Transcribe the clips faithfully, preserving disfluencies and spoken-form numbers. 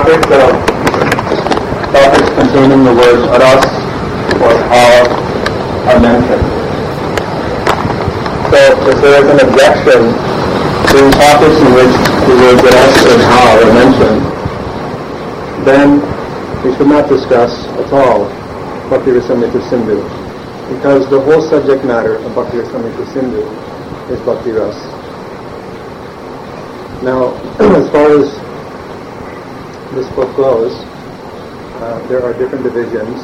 topics of topics containing the words aras or bhav are mentioned. So if there is an objection to topics in which the words aras or bhav are mentioned, then we should not discuss at all Bhakti Rasamrita Sindhu, because the whole subject matter of Bhakti Rasamrita Sindhu is Bhakti Ras. Now, as far as this book goes, uh, there are different divisions: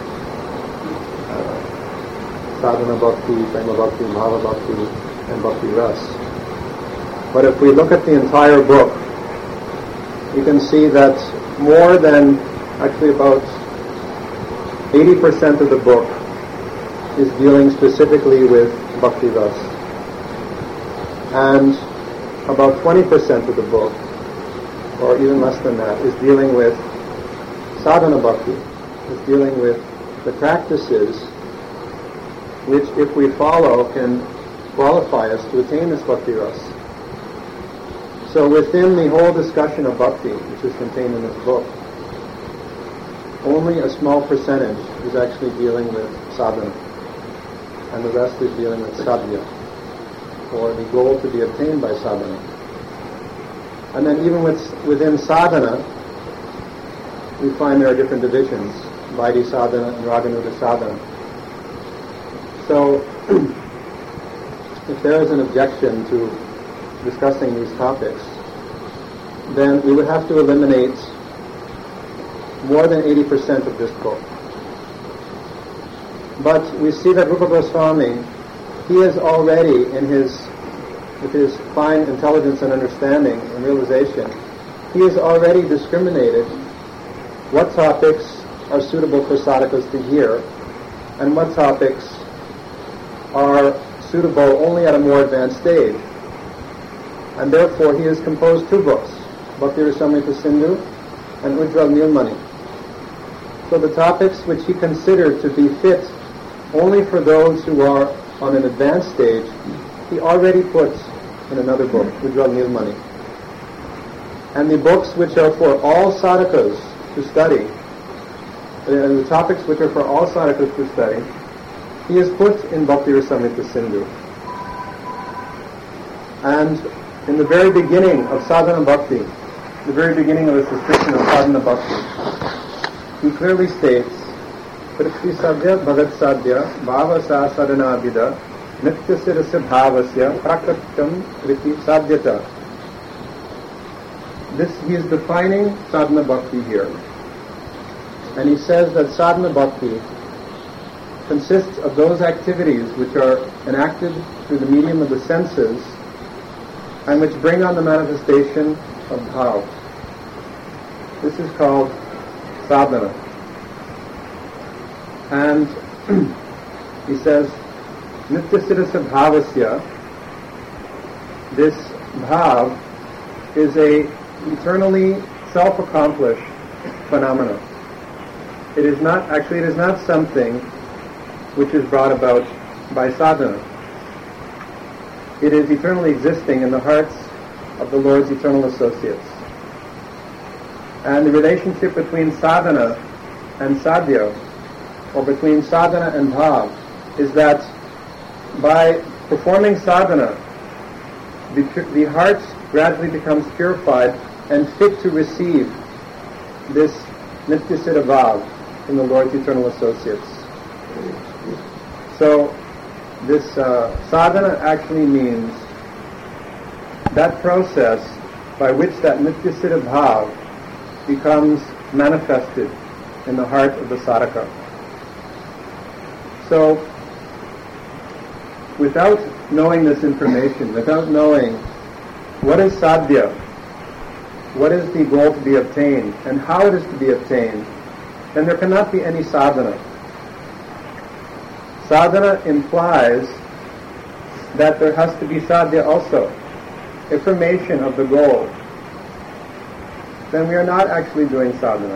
uh, Sadhana Bhakti, Prema Bhakti, Bhava Bhakti, and Bhakti Ras. But if we look at the entire book, you can see that more than, actually about eighty percent of the book is dealing specifically with Bhakti Ras. And about twenty percent of the book, or even less than that, is dealing with sadhana bhakti, is dealing with the practices which, if we follow, can qualify us to attain this bhakti ras. So within the whole discussion of bhakti, which is contained in this book, only a small percentage is actually dealing with sadhana, and the rest is dealing with sadhya, or the goal to be obtained by sadhana. And then even with, within sadhana, we find there are different divisions: Vaidhi sadhana and Raganuga sadhana. So, if there is an objection to discussing these topics, then we would have to eliminate more than eighty percent of this book. But we see that Rupa Goswami, he is already, in his, with his fine intelligence and understanding and realization, he has already discriminated what topics are suitable for sadhakas to hear and what topics are suitable only at a more advanced stage. And therefore he has composed two books, Bhakti Rasamrita Sindhu and Ujjwal Nilmani. So the topics which he considered to be fit only for those who are on an advanced stage, he already puts in another book, Ujjwal Nilmani. And the books which are for all sadhakas to study, and the topics which are for all sadhakas to study, he has put in Bhakti Rasamrita Sindhu. And in the very beginning of sadhana bhakti, the very beginning of his description of sadhana bhakti, he clearly states, Prithvi Sadhya Bhagat Sadhya Bhavasa Sadhanabhida Nitya Sirasya Bhavasya Prakritam Kriti Sadhyata. This, he is defining sadhana bhakti here. And he says that sadhana bhakti consists of those activities which are enacted through the medium of the senses and which bring on the manifestation of bhav. This is called sadhana. And he says, Nitya Sirasya Bhavasya, this bhav is a eternally self-accomplished phenomenon. It is not, actually it is not something which is brought about by sadhana. It is eternally existing in the hearts of the Lord's eternal associates. And the relationship between sadhana and sadhya, or between sadhana and bhav, is that by performing sadhana, the, the heart gradually becomes purified and fit to receive this Nityasiddha bhav from the Lord's eternal associates. So, this uh, sadhana actually means that process by which that Nityasiddha bhav becomes manifested in the heart of the sadhaka. So, without knowing this information, without knowing what is sadhya, what is the goal to be obtained, and how it is to be obtained, then there cannot be any sadhana. Sadhana implies that there has to be sadhya also, information of the goal. Then we are not actually doing sadhana.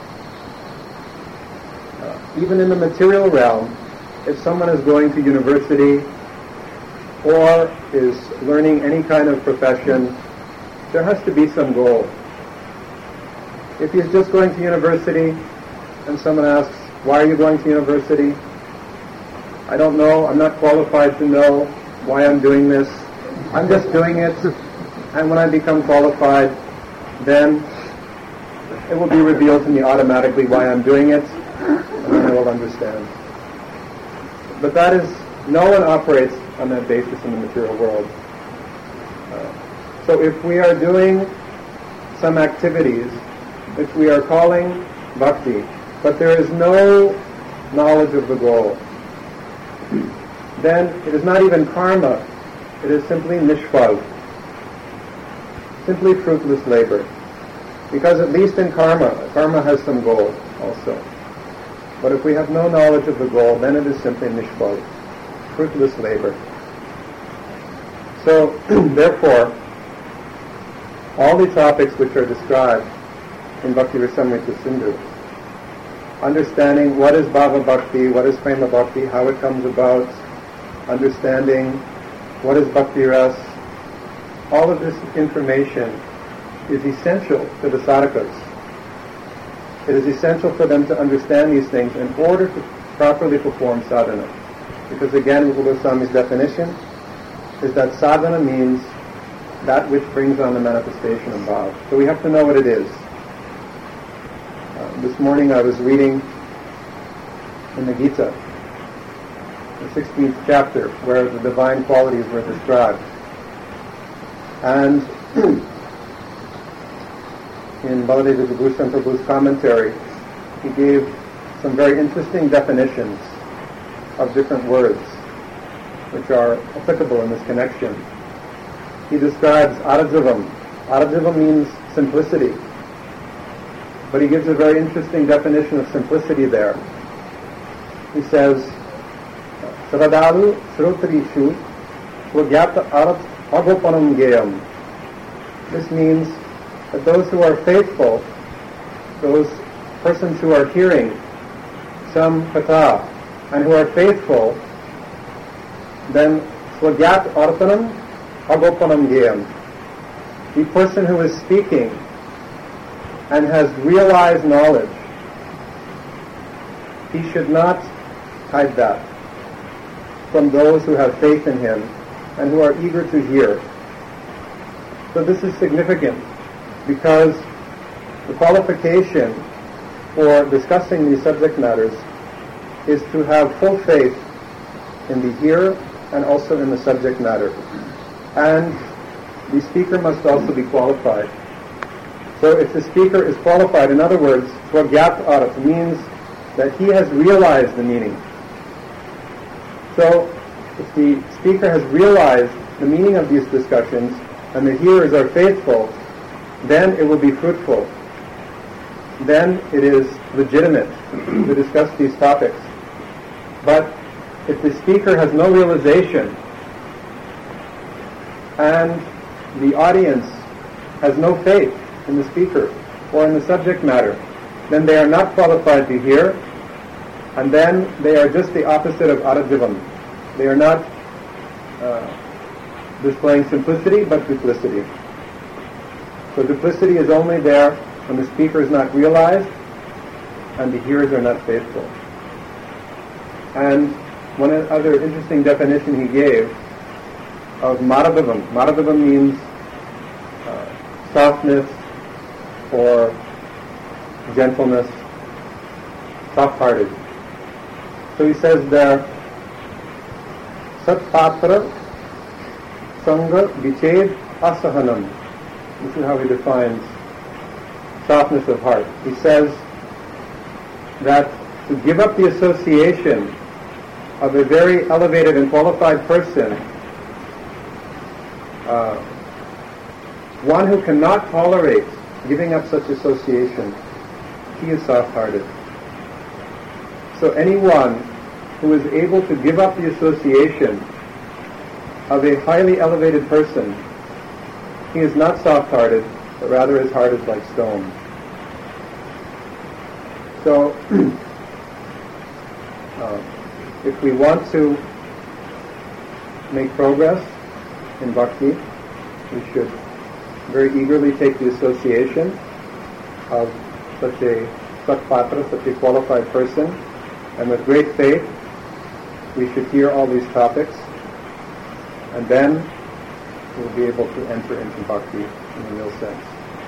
Uh, even in the material realm, if someone is going to university or is learning any kind of profession, there has to be some goal. If he's just going to university and someone asks, why are you going to university? I don't know. I'm not qualified to know why I'm doing this. I'm just doing it. And when I become qualified, then it will be revealed to me automatically why I'm doing it, and then I will understand. But that is, no one operates on that basis in the material world. Uh, so if we are doing some activities which we are calling bhakti, but there is no knowledge of the goal, then it is not even karma, it is simply nishfal, simply fruitless labor. Because at least in karma, karma has some goal also. But if we have no knowledge of the goal, then it is simply nishfal, fruitless labor. So, therefore, all the topics which are described in Bhakti Rasamrita Sindhu, understanding what is Bhava Bhakti, what is Prema Bhakti, how it comes about, understanding what is Bhakti Ras, all of this information is essential to the sadhakas. It is essential for them to understand these things in order to properly perform sadhana. Because again, Rupa Goswami's definition is that sadhana means that which brings on the manifestation of bhava. So we have to know what it is. Uh, this morning I was reading in the Gita, the sixteenth chapter, where the divine qualities were described. And in Baladeva Vibhushan Prabhu's commentary, he gave some very interesting definitions of different words which are applicable in this connection. He describes Arajavam. Arajavam means simplicity. But he gives a very interesting definition of simplicity there. He says, Sradalu Srotrishu Swagyata Arat Agopanam Geyam. This means that those who are faithful, those persons who are hearing some katha and who are faithful, then Swagyat Arpanam Agopanam Geyam. The person who is speaking and has realized knowledge, he should not hide that from those who have faith in him and who are eager to hear. So this is significant because the qualification for discussing these subject matters is to have full faith in the hearer and also in the subject matter. And the speaker must also be qualified. So if the speaker is qualified, in other words, Swagyat Arat means that he has realized the meaning. So if the speaker has realized the meaning of these discussions and the hearers are faithful, then it will be fruitful. Then it is legitimate to discuss these topics. But if the speaker has no realization and the audience has no faith in the speaker or in the subject matter, then they are not qualified to hear, and then they are just the opposite of Arajavam. They are not uh, displaying simplicity, but duplicity. So duplicity is only there when the speaker is not realized and the hearers are not faithful. And one other interesting definition he gave of Madhavavam. Madhavavam means uh, softness or gentleness, soft-hearted. So he says there, Satpatra Sangha Viched Asahanam. This is how he defines softness of heart. He says that to give up the association of a very elevated and qualified person, uh, one who cannot tolerate giving up such association, he is soft-hearted. So anyone who is able to give up the association of a highly elevated person, he is not soft-hearted, but rather his heart is like stone. So, uh, if we want to make progress in bhakti, we should very eagerly take the association of such a Satpatra, such a qualified person, and with great faith we should hear all these topics, and then we'll be able to enter into bhakti in a real sense.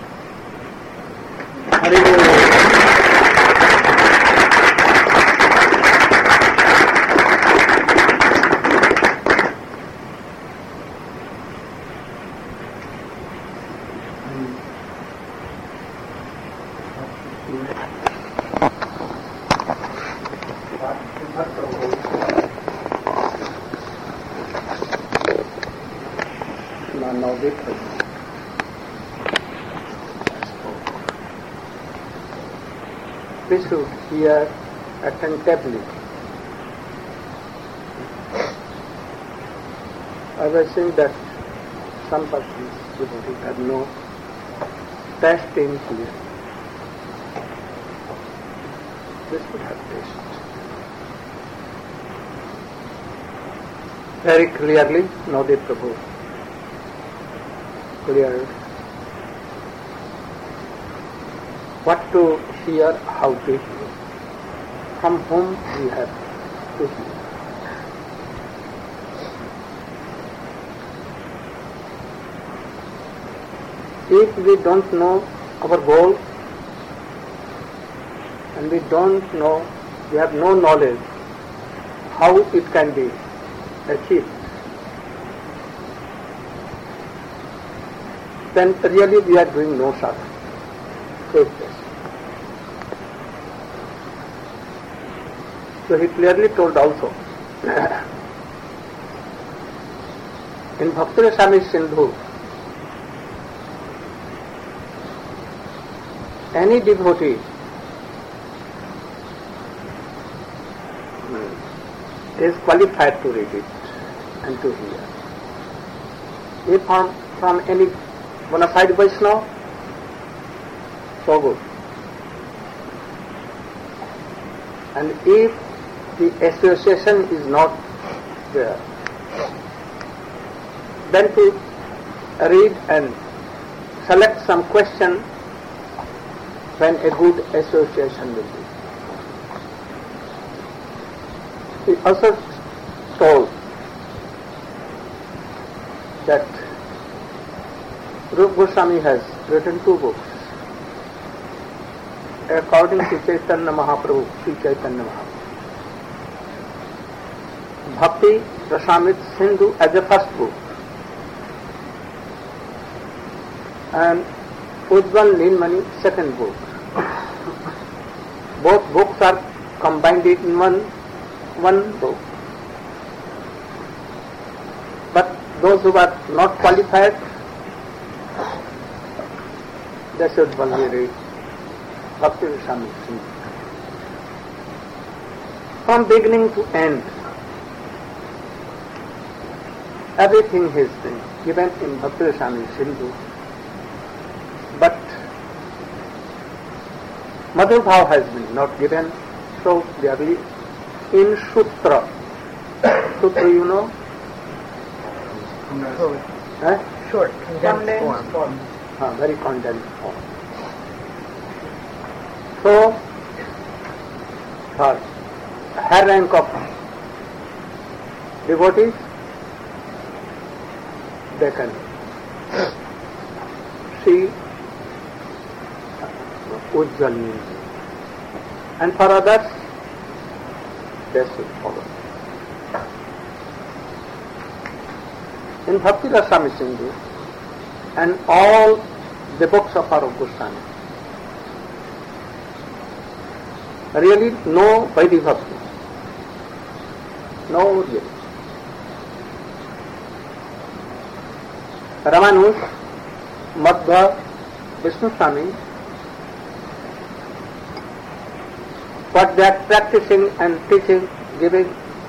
We should hear attentively. I was saying that some persons have no taste in here. This would have taste. Very clearly, Nadi Prabhu. Clear. What to hear, how to hear, from whom we have to hear. If we don't know our goal, and we don't know, we have no knowledge how it can be achieved, then really we are doing no sadhana. So he clearly told also in Bhakti Rasamrita Sindhu, any devotee is qualified to read it and to hear. If from, from any bona fide Vaishnava, so good. And if the association is not there, then to read and select some question when a good association will be. He also told that Rupa Goswami has written two books according to Chaitanya Mahaprabhu, Sri Chaitanya Mahaprabhu. Bhakti Rasamrita Sindhu as a first book, and Ujjwal Neelmani second book. Both books are combined in one one book. But those who are not qualified, they should only read Bhakti Rasamrita Sindhu. From beginning to end, everything has been given in Bhakti Rasamrita Sindhu, but Madhur Bhav has been not given so clearly in Sutra. Sutra, you know? Short, Eh? short condensed form. form. Ah, very condensed form. So, for higher rank of devotees, they can see Ujjwal Neelmani. And for others, they should follow. In Bhakti Rasamrita Sindhu and all the books of Arup Goswami, really no Vaidhi Bhakti. No really. Ramanuj, Madhva, Vishnu Swami, what they are practicing and teaching, giving,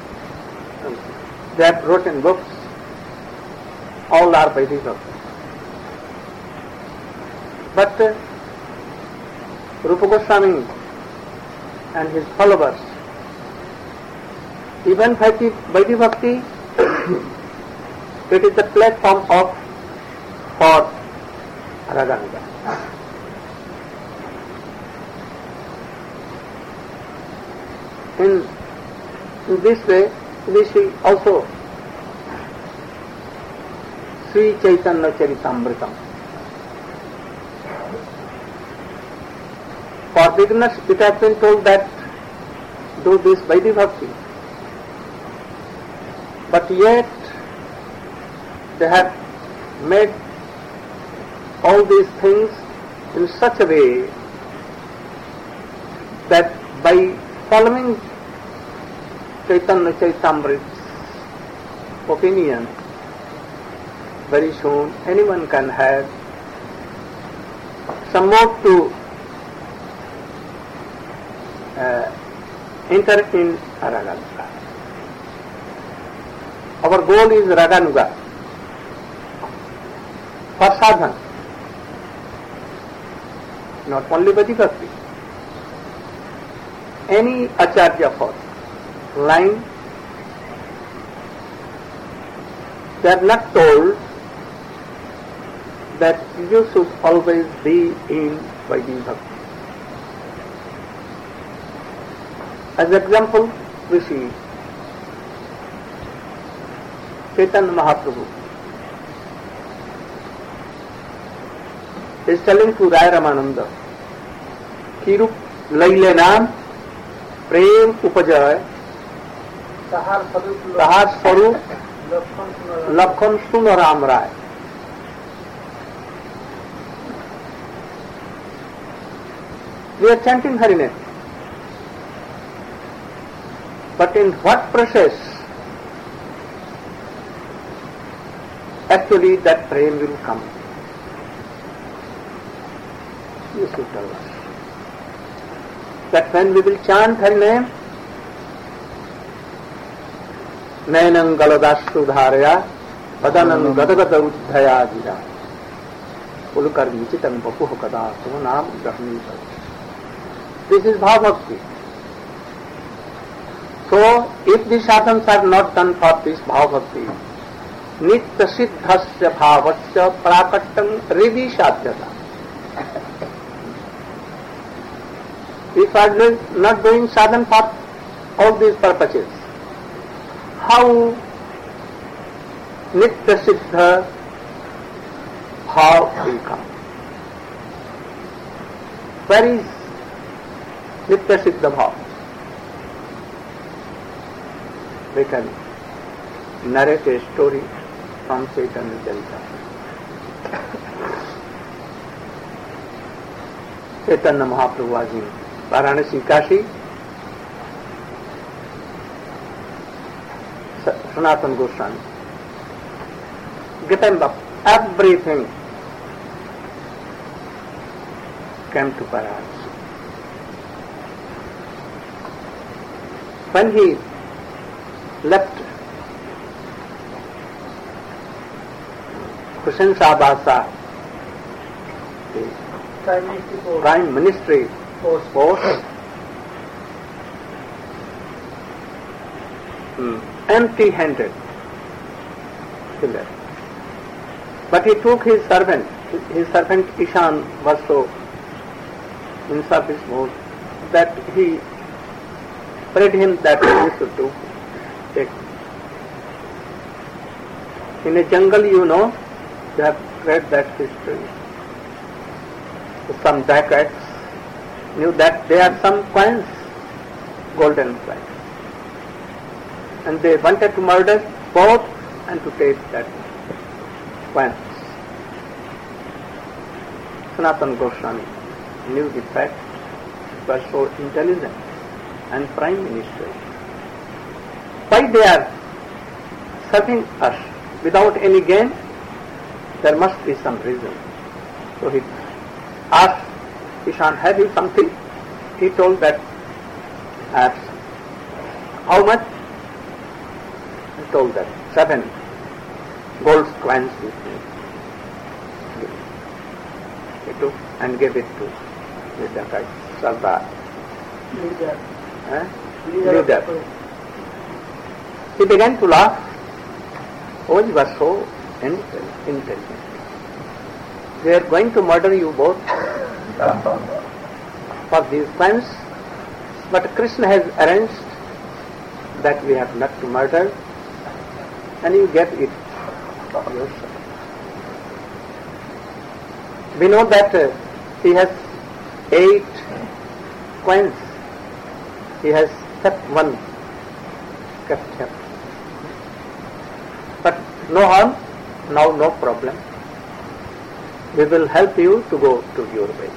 they have written books, all are Vaidhi Bhakti. But uh, Rupa Goswami and his followers, even Vaidhi, Vaidhi Bhakti, it is the platform of for Radharani. in, in this way, we see also Sri Chaitanya Charitamritam. For beginners, it has been told that do this Vaidhi Bhakti. But yet, they have made all these things in such a way that by following Chaitanya Charitamrita's opinion, very soon anyone can have some more to uh, enter in Raganuga. Our goal is Raganuga for sadhana, not only Vaidhi Bhakti. Any Acharya for line, they are not told that you should always be in Vaidhi Bhakti. As example, we see Chaitanya Mahaprabhu is telling to Rai Ramananda, Kirup Laile Naam Prem Upajay Tahar Swarup Lakhan Suno Ram Rai. We are chanting Hariname. But in what process actually that prem will come? You should tell us. That when we will chant her name, Nainam Galadashu Dharaya, Padanam Gadagada Uddhaya Gira, Ulukar Vichitam Bapuha Kada, Sumanam Brahmita. This is Bhava-bhakti. So, if the sadhans are not done for this Bhava-bhakti, Nitya Siddhasya Bhavasya Prakattam Rivi Sadhyata. If I are not doing sadhana for all these purposes, how Nitya Siddha Bhav will come? Where is Nitya Siddha Bhav? We can narrate a story from Chaitanya Charitamrita. Chaitanya Mahaprabhu was in Varanasi, Kashi. Sanatana Goswami given up everything, came to Varanasi. When he left Hussain Shah Basa, the Prime Ministry post, hmm, empty-handed, he left. But he took his servant, his servant Ishan was so in service mode that he prayed him that he should do. Take. In a jungle, you know, you have read that history. Some jackets knew that there are some coins, golden coins, and they wanted to murder both and to take that coins. Sanatana Goswami knew the fact, was so intelligent and Prime Minister. Why they are serving us without any gain? There must be some reason. So he asked Ishan, have you something? He told that, asked, how much? He told that, seven gold coins with me. He took and gave it to the Sardar. Leader. Eh? Leader. Leader. He began to laugh. Oh, you are so intelligent. They are going to murder you both for these crimes, but Krishna has arranged that we have not to murder, and you get it yourself. We know that uh, he has eight coins. He has kept one, kept him. But no harm, now no problem. We will help you to go to your way.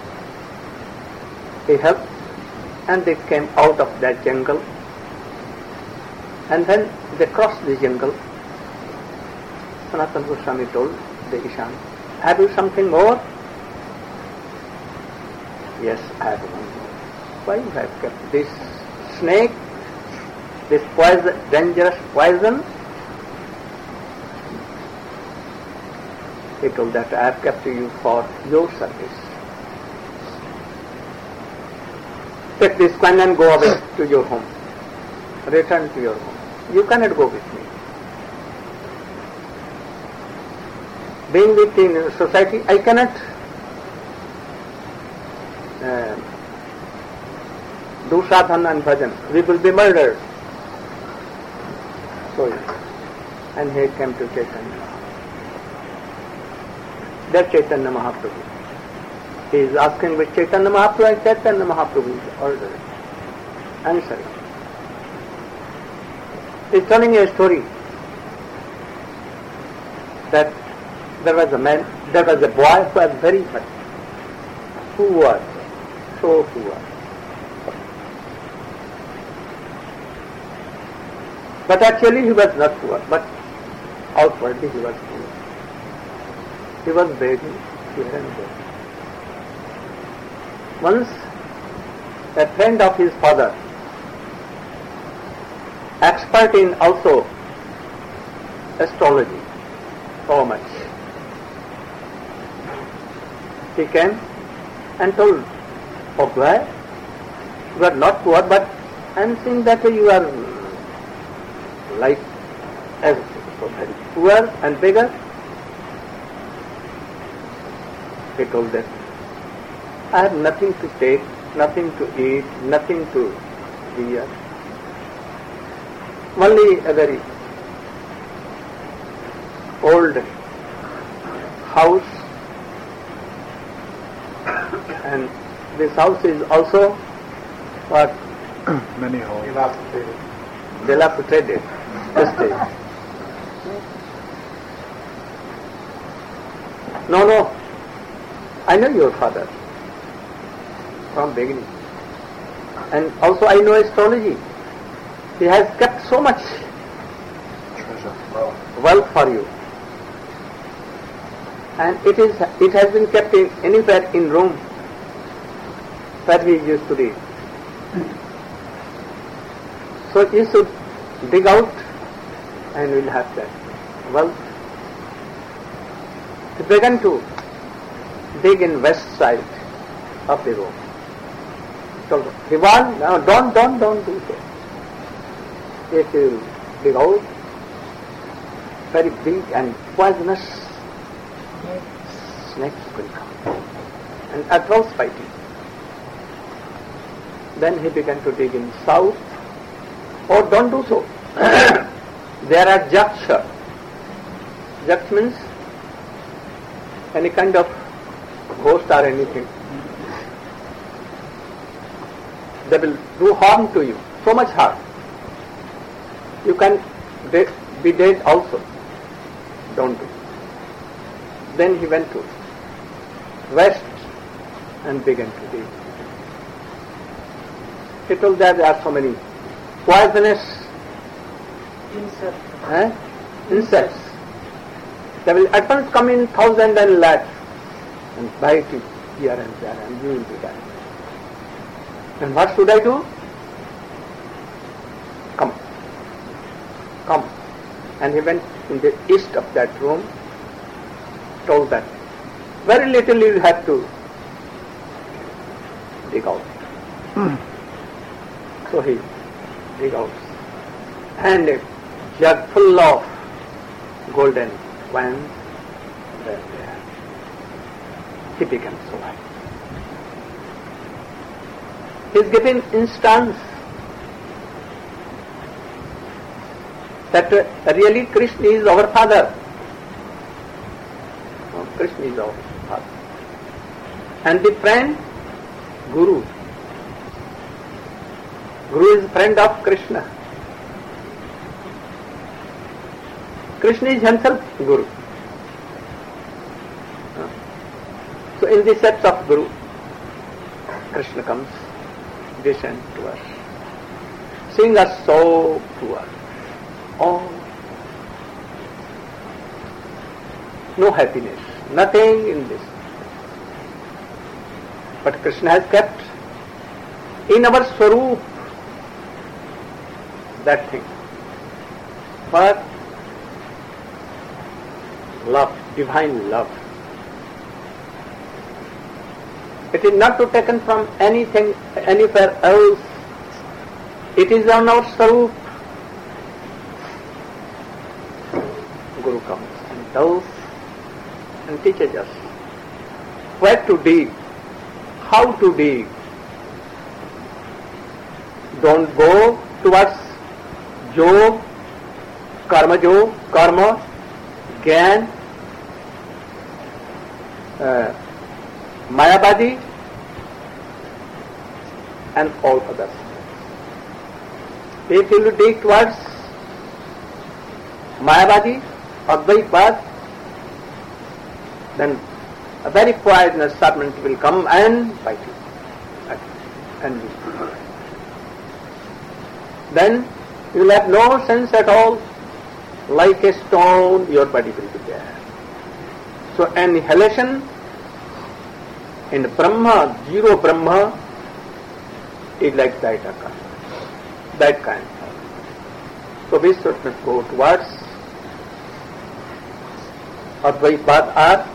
He helped, and they came out of that jungle. And then they crossed the jungle. Sanatana Goswami told the Ishan, have you something more? Yes, I have one more. Why you have kept this snake, this poison, dangerous poison? He told that I have kept you for your service. Take this coin and go away to your home. Return to your home. You cannot go with me. Being within society, I cannot uh, do sadhana and bhajan. We will be murdered. So, and he came to Chaitanya. That Chaitanya Mahaprabhu. He is asking with Chaitanya Mahaprabhu, and Chaitanya Mahaprabhu is ordering, answering. He is telling a story that there was a man, there was a boy who was very much, who was so poor. But actually he was not poor, but outwardly he was poor. He was begging here and there. Once a friend of his father, expert in also astrology, so much, he came and told, oh boy, you are not poor, but I am seeing that you are like as so very poor and beggar. He told them, I have nothing to take, nothing to eat, nothing to wear. Only a very old house, and this house is also what? Many holes. Dilapidated. Dilapidated. No, no. I know your father from beginning, and also I know astrology. He has kept so much Treasure. wealth for you, and it is it has been kept in anywhere in Rome that we used to read. So you should dig out, and we'll have that wealth. He began to dig in west side of the Rome. So he warned, no, don't, don't, don't do so. If you dig out, very big and poisonous snakes will come and atroce fighting. Then he began to dig in south. Oh, don't do so. There are jaksha. Jaks means any kind of ghost or anything. They will do harm to you, so much harm. You can de- be dead also. Don't do. Then he went to west and began to dig. He told that there are so many poisonous Insects. eh, insects. They will at once come in thousand and lakhs and bite you here and there, and you will be dead. And what should I do? Come. Come. And he went in the east of that room, told that very little you have to dig out. Mm. So he dig out. And a jug full of golden coins were there. He became so happy. He is giving instance that uh, really Krishna is our father. No, Krishna is our father. And the friend, Guru. Guru is friend of Krishna. Krishna is himself Guru. So in the steps of Guru, Krishna comes, descend to us, sing a song to us. Oh, no happiness, nothing in this. But Krishna has kept in our Swarup that thing. But love, divine love. It is not to taken from anything, anywhere else. It is on our Swarup. Guru comes and tells and teaches us where to dig, how to dig. Don't go towards Jog, Karma Jog, Karma, Gyan, uh, Mayavadi and all others. If you dig towards Mayavadi, Advaitvad, then a very poisonous serpent will come and bite you. And then you will have no sense at all. Like a stone, your body will be there. So annihilation in Brahma, zero Brahma, is like that kind. That kind. So we should not go towards Advaitvad or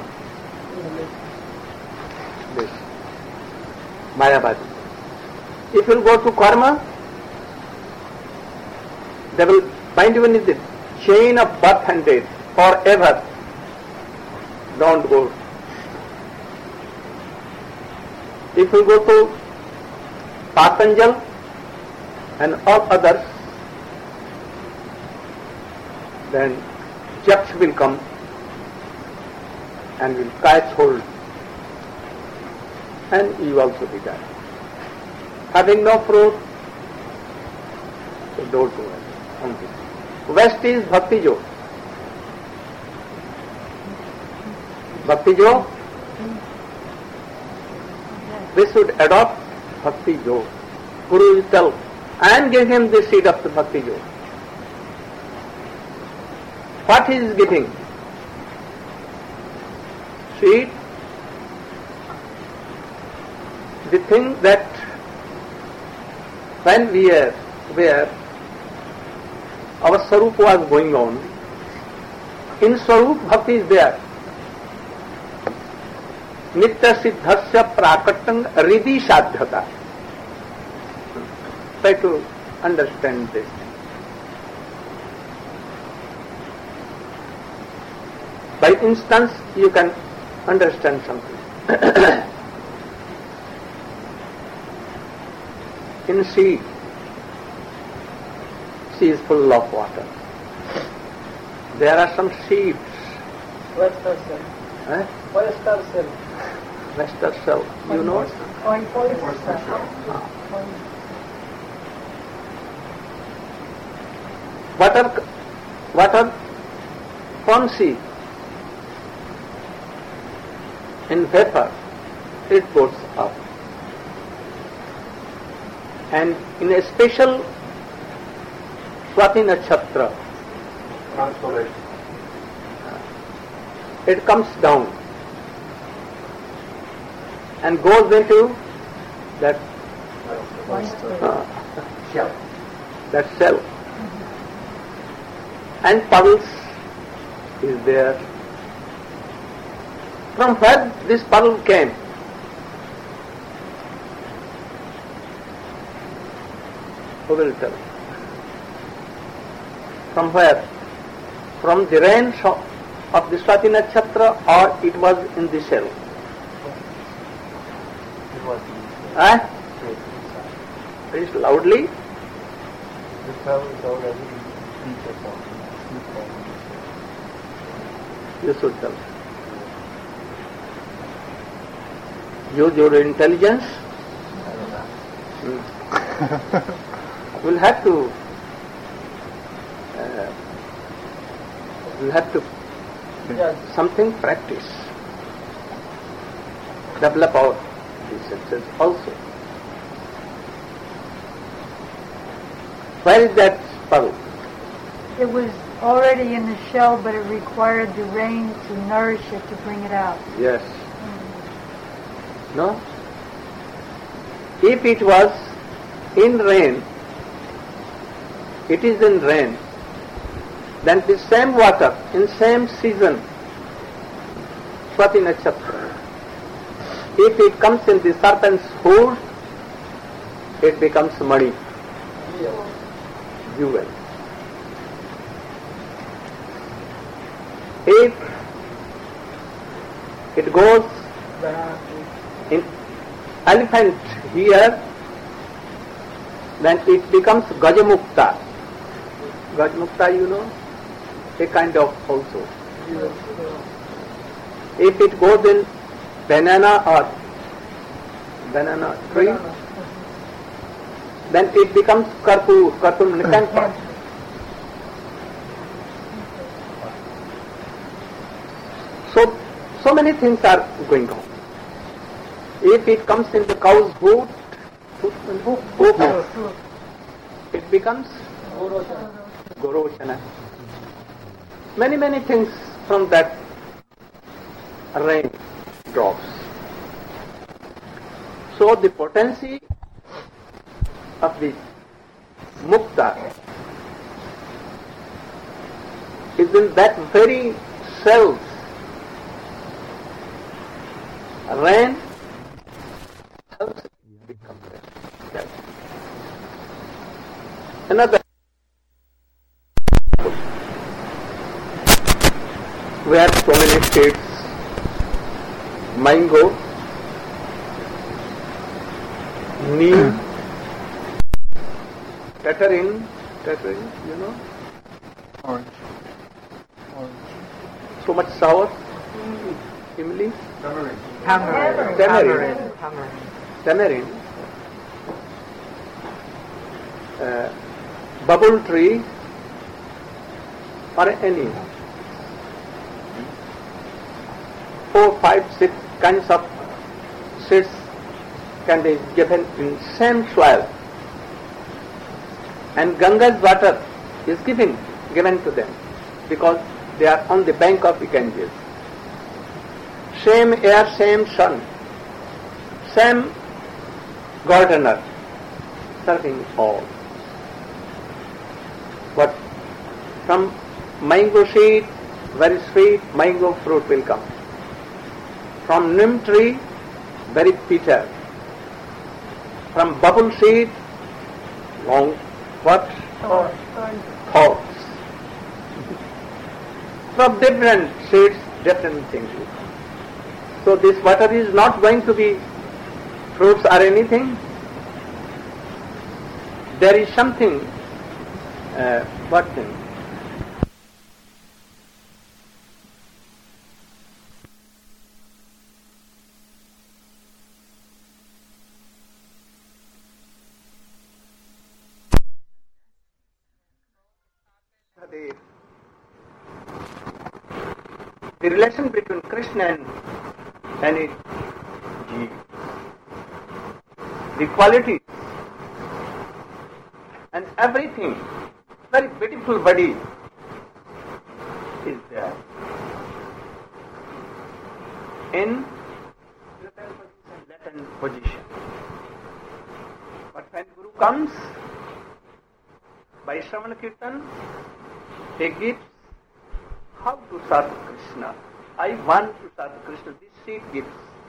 this Mayavadi. If you go to karma, they will bind you in the chain of birth and death forever. Don't go. If you go to Patanjal and all others, then Japs will come and will catch hold, and you also be there. Having no fruit, so don't do it. West is Bhakti Jog. Bhakti Jog, we should adopt Bhakti Jog. Guru will tell and give him the seed of the Bhakti Jog. What he is giving? Seed, the thing that when we are where our Swarup was going on, in Swarup Bhakti is there. Nitya Siddhasya Prakatang Riddhi Sadhyata. Try to understand this. By instance, you can understand something. In sea, sea is full of water. There are some seeds. Western cell. Eh? Western cell. Western cell. You know? Coin Western Water, water from sea in vapor, it goes up. And in a special Swati Nakshatra, Constellation. it comes down and goes into that uh, Shell. that cell. And pulse is there. From where this puddle came? Who will tell? From where? From the rain of the Swati Nakshatra, or it was in the shell? It was Eh? Very loudly. the cell is already People form. People. You should tell. Use your intelligence. Hmm. We'll have to. Uh, we'll have to. Yes. Something practice. Develop our these senses also. Where is that pearl? It was already in the shell, but it required the rain to nourish it to bring it out. Yes. No? If it was in rain, it is in rain, then the same water in same season, Swati Nakshatra, if it comes in the serpent's food, it becomes money, jewel. If it goes in elephant here, then it becomes Gajamukta. Gajamukta, you know, a kind of also. If it goes in banana or banana tree, then it becomes Karpur, Karpur Nikanpa. So, so many things are going on. If it comes in the cow's hoof, hoof, hoof, it becomes Goroshana. Many, many things from that rain drops. So the potency of the mukta is in that very cells. Rain helps it become rain. Another, we have so many states: mango, neem, tatterin, tatterin, you know, Orange. Orange. so much sour, imli, Tamarind. tamarind, tamarind, uh, bubble tree, or any four, five, six kinds of seeds can be given in same soil, and Ganga's water is given given to them because they are on the bank of the Ganges. Same air, same sun, same gardener, serving all. But from mango seed, very sweet mango fruit will come. From neem tree, very bitter. From bubble seed, long, what? Thorns. From different seeds, different things will come. So this water is not going to be fruits or anything. There is something, uh, what thing? The, the relation between Krishna and any jeev, the quality and everything, very beautiful body is there in latent position. But when Guru comes by Shravana Kirtan, he gives how to serve Krishna. I want to serve Krishna. This seed gives.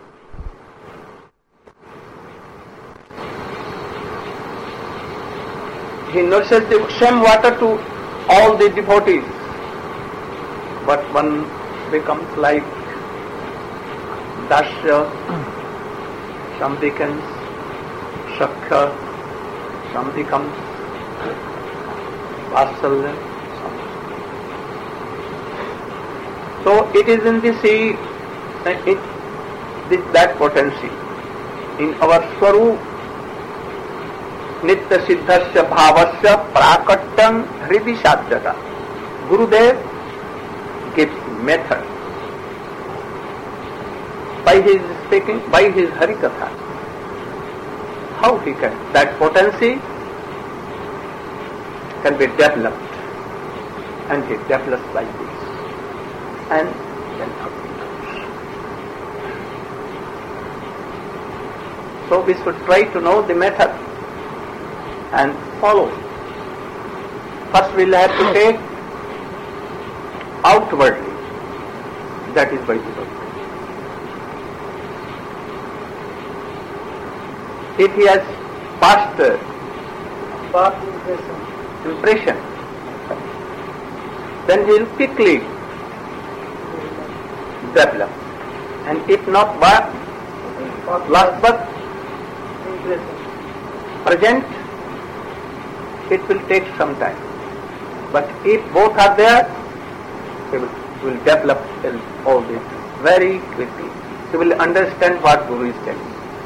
He nurses the same water to all the devotees, but one becomes like Dasya, some becomes Shakha, some becomes Vatsalya, So it is in the sea, it, this, that potency in our Swarup, Nitya Siddhasya Bhavasya Prakatyam Hridi Sadhyata. Gurudev gives method by his speaking, by his Harikatha. How he can, that potency can be developed, and he develops like this, and then continues. So we should try to know the method and follow. First we'll have to take outwardly, that is by the word. If he has passed the Bath impression. impression, then he will quickly develop. And if not bath, last but Impression. present, it will take some time. But if both are there, he will, will develop all this very quickly. He will understand what Guru is telling.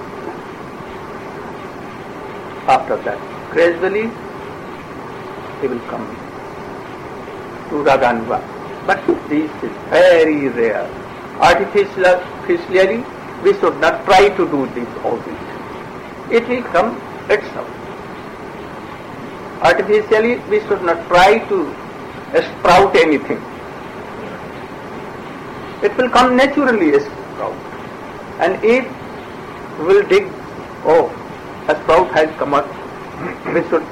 After that, gradually, he will come to Raganuga. But this is very rare. Artificially, we should not try to do this all this. It will come itself. Artificially, we should not try to sprout anything. It will come naturally, a sprout. And if we will dig, oh, a sprout has come up, we should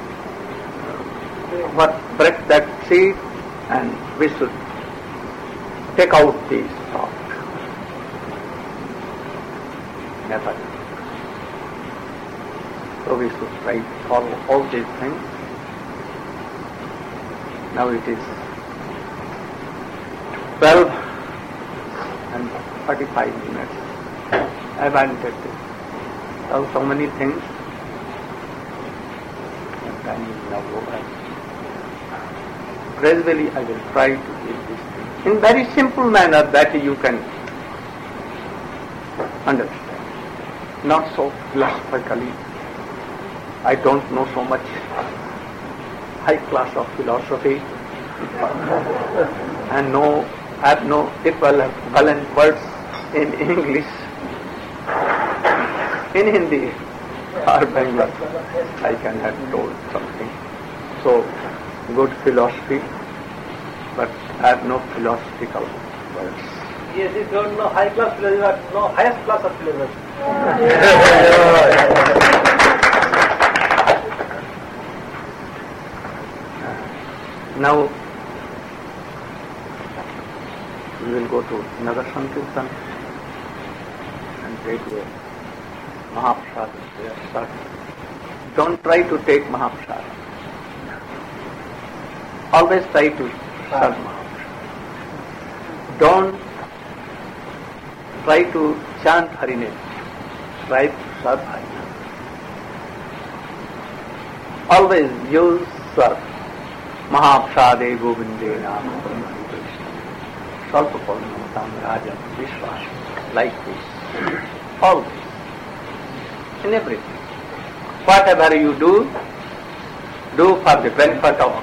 what, break that seed and we should take out the sprout. Never. So we should try to follow all these things. Now it is twelve and forty-five minutes. I wanted to tell so many things. And time is now over. Gradually I will try to give this thing in very simple manner that you can understand. Not so philosophically. I don't know so much high class of philosophy and no, have no equivalent words in English, in Hindi or Bengali. I can have told something. So good philosophy, but I have no philosophical words. Yes, you don't know high class philosophy, no highest class of philosophy. Now we will go to Nagar Sankirtan and take the Mahaprasad there. Don't try to take Mahaprasad. Always try to serve Mahaprasad. Don't try to chant Hariname. Try to serve Hariname. Always use serve. Mahaprasade Govinde Nama Salpapalnamatam Rajam Vishwas. Like this. Always. In everything. Whatever you do, do for the benefit of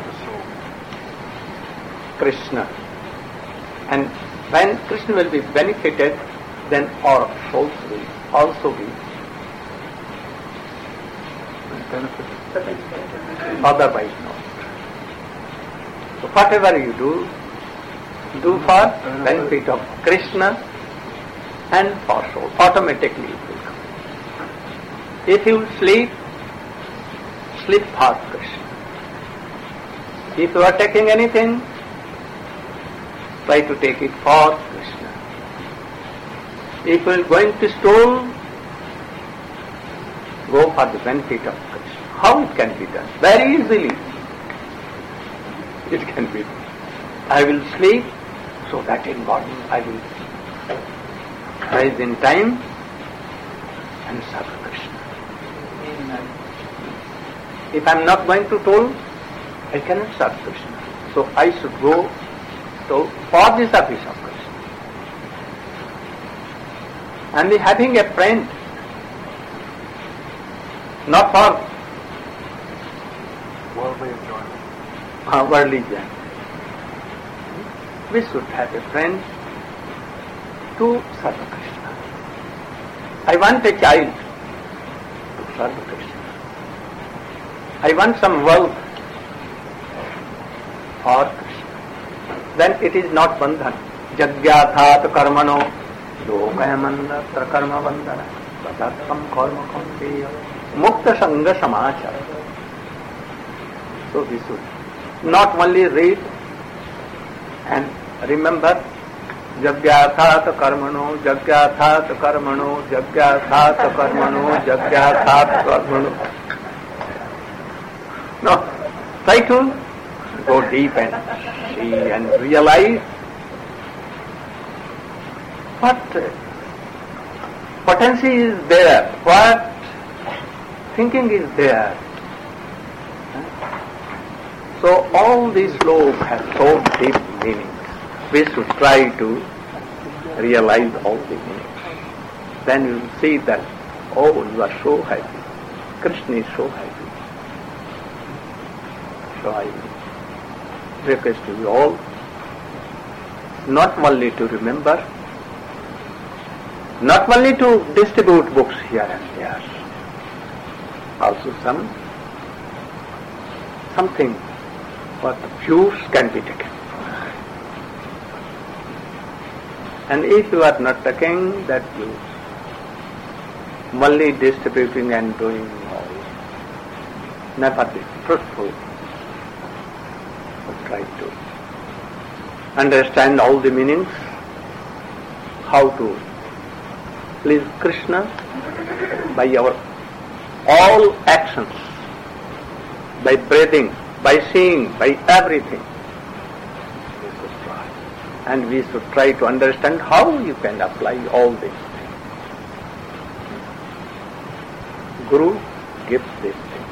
Krishna. And when Krishna will be benefited, then our souls will also be benefited. Otherwise not. So whatever you do, do for benefit of Krishna and for soul. Automatically it will come. If you sleep, sleep for Krishna. If you are taking anything, try to take it for Krishna. If you are going to stole, go for the benefit of Krishna. How it can be done? Very easily. It can be done. I will sleep so that in morning I will rise in time and serve Krishna. If I am not going to toll, I cannot serve Krishna. So I should go So, for the service of Krishna. And the having a friend, not for Worldly enjoyment. uh, worldly enjoyment. We should have a friend to serve Krishna. I want a child to serve Krishna. I want some wealth for Krishna. Then it is not bandhan. Jagyathat karmano lokayamannatra karma bandhana tatatvam karma kampeya mukta sangha samachara. So we should not only read and remember Jagyathat karmano, Jagyathat karmano, Jagyathat karmano, Jagyathat karmano. No, try to go deep and see and realize what potency is there, what thinking is there. So all these slokas have so deep meanings. We should try to realize all the meanings. Then you will see that, oh, you are so happy. Krishna is so happy. So I request you all not only to remember, not only to distribute books here and there, also some something for the views can be taken. And if you are not taking that views, only distributing and doing all, never be fruitful. But try to understand all the meanings, how to please Krishna by our all actions, by breathing, by seeing, by everything. We should try. And we should try to understand how you can apply all these things. Guru gives these things.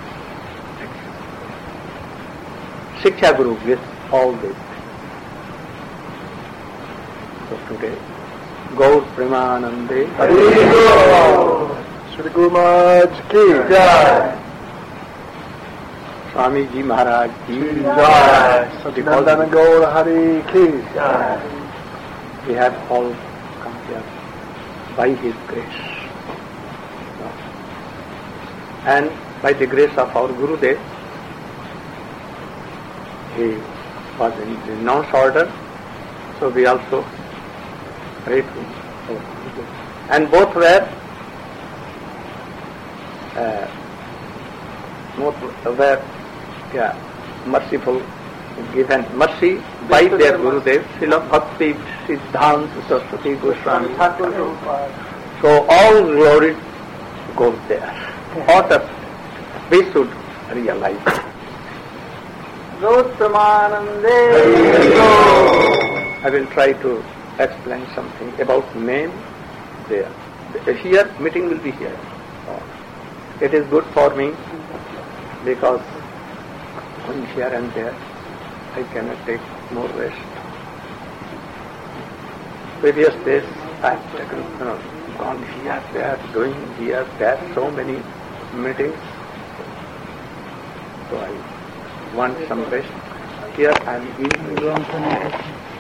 Shiksha Guru gives all these things. So today, Gaur Premanande Shri Guru Maharaj ki jai. Swami Ji Maharaj Ji Jai. Satchidananda Gaur Hari ki jai. We have all come here by His grace. And by the grace of our Gurudev, he was in the renounced order, so we also pray to our Gurudev. And both were uh, both were yeah, merciful, given mercy by their Gurudev, Srila Bhakti Siddhanta Saraswati Goswami. So all glory goes there. All that we should realize. I will try to explain something about name there. Here, meeting will be here. It is good for me because going here and there, I cannot take more rest. Previous days, I have taken, you know, gone here, there, doing here, there, so many meetings. So I want some rest. Here I am eating.